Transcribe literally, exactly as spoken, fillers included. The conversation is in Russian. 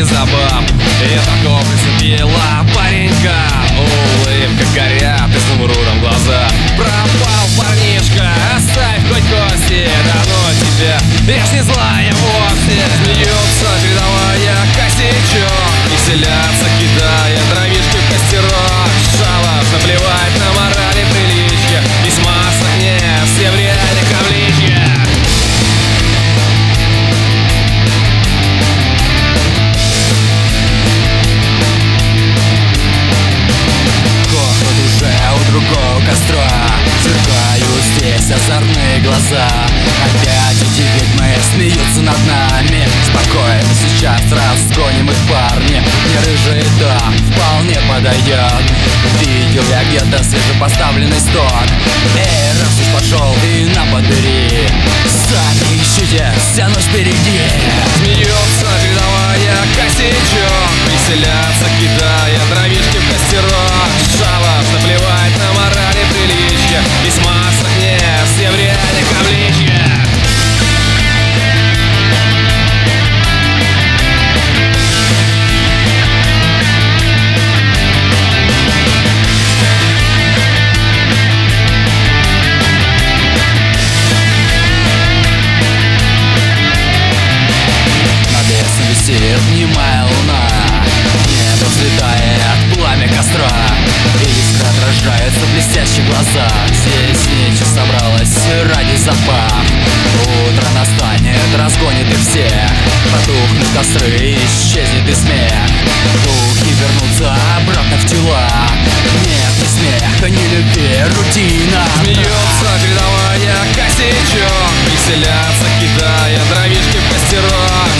ради забав. И такого прицепила паренька, улыбка горят изумрудом глаза. Пропал парнишка, оставь хоть кости, да ну тебя, я ж не злая вовсе. Смеется передовая косячок, веселятся, кидая дровишки в костерок. Шалаш наплевать на мораль и приличие, весь масок нет, все в реальных обличьях. Кохнут уже у другого костра, сверкают здесь озорные глаза. Опять эти ведьмы смеются над нами. Спокойно сейчас разгоним их, парни. Не рыжий дом вполне подойдет. Видел я где-то свежепоставленный сток. Эй, раз уж пошел и на подбери, сами ищите, вся ночь впереди. Смеется передовая косячок, веселятся, кидая дровишки в костерок. Шалаш наплевать на мораль и приличие, весь масок нет, все в реальных обличьях. Висит немая луна, небо взлетает пламя костра, искра отражается в блестящих глазах. Здесь нечего собралось ради забав. Утро настанет, разгонит и всех, потухнут костры, исчезнет и смех. Духи вернутся обратно в тела. Нет ни смеха, ни любви, рутина. Смеется передовая косячок, веселятся, кидая дровишки в костерок.